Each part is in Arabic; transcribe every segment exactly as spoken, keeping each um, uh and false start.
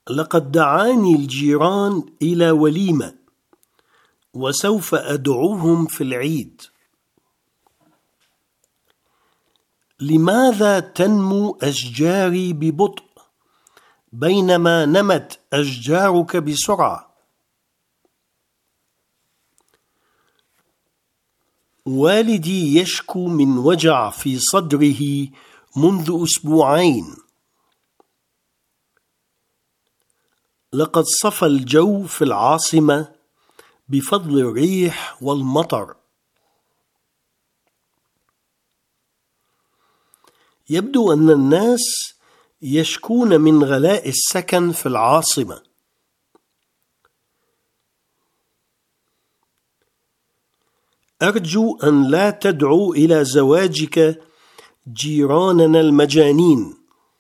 لقد دعاني الجيران إلى وليمة وسوف أدعوهم في العيد. لماذا تنمو أشجاري ببطء بينما نمت أشجارك بسرعة؟ والدي يشكو من وجع في صدره منذ أسبوعين. لقد صفى الجو في العاصمة بفضل الريح والمطر. يبدو أن الناس يشكون من غلاء السكن في العاصمة. أرجو أن لا تدعو إلى زواجك جيراننا المجانين.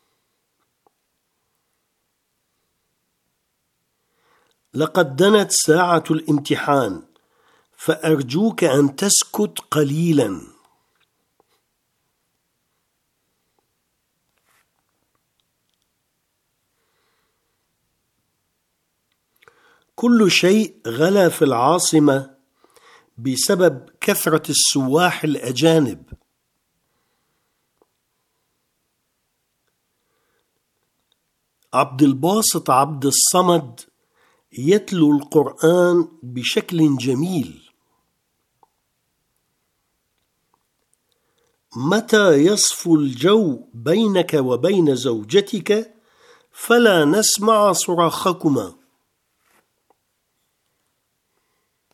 لقد دنت ساعة الامتحان، فأرجوك أن تسكت قليلا. كل شيء غلا في العاصمة بسبب كثرة السواح الأجانب. عبد الباسط عبد الصمد يتلو القرآن بشكل جميل. متى يصفو الجو بينك وبين زوجتك فلا نسمع صراخكما.